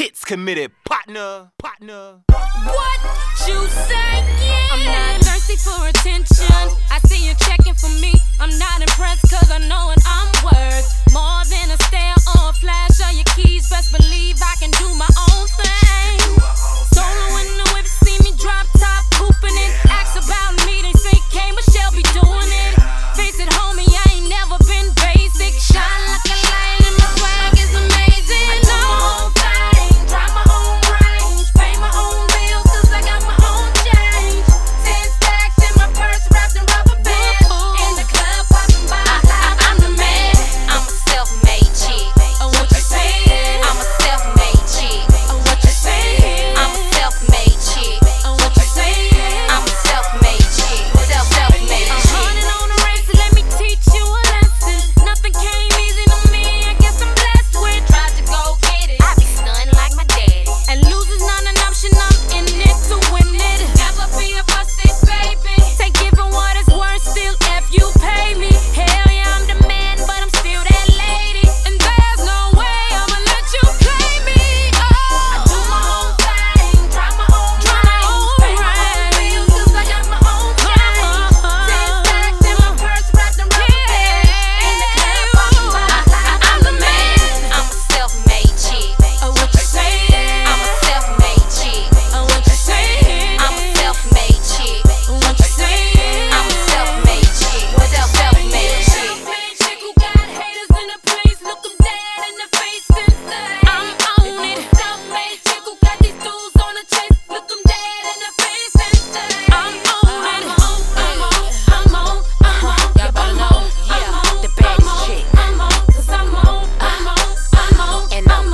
gets committed, partner. What you say? I'm not thirsty for attention. I see you checking for me. I'm not impressed cause I know what I'm worth. More than a stare or a flash of your keys. Best believe I can do my own thing. Solo in the whip, see me drop top, pooping it. Ask about me, they say K Michelle be doing it. Face it, homie, I ain't never been basic. Shine like a light and my swag is amazing. I do my own thing, drive my own range, pay my own bills cause I got my own change. 10 stacks in my purse wrapped in rubber bands. In the club popping by, I'm the man. I'm a self-made chick. What you saying? I'm a self-made chick. What you saying? I'm a self-made chick. What you saying? I'm a self-made chick. Self-made chick. Running on the race, let me teach you a lesson. Nothing came easy to me. I guess I'm blessed with. Tried to go get it. I be stunned like my daddy. And losing's not an option. I'm in it to win it. Never be a busted baby. Take giving what it's worth. Still F you pay me. Hell yeah, I'm the man, but I'm still that lady. And there's no way I'ma let you play me. I do my own thing, drive my own range, pay my own bills cause I got my own change. 10 stacks in my purse wrapped in rubber bands. In the club popping by, I'm the man. I'm a self-made chick. What you saying? I'm a self-made chick. What you saying? I'm a self-made chick. What you saying? I'm a self-made chick. Self-made chick. Chick who got haters in the place, look 'em dead in the face and say, I'm on it. Self-made chick who got these dudes on the chase, look 'em dead in the face and say, I'm on it. I'm on. Y'all better know, yeah, the baddest chick. I'm on. Cause I'm on. And I'm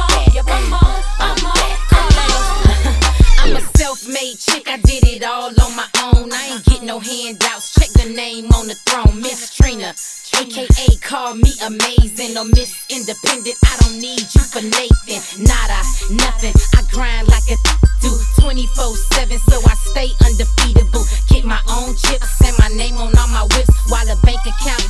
I'm a self-made chick, I did it all on my own. I ain't get no handouts, check the name on the throne. Miss Trina, aka call me amazing or Miss Independent. I don't need you for Nathan, nada, nothing. I grind like a do 24/7, so I stay undefeatable. Get my own chips and my name on all my whips while the bank account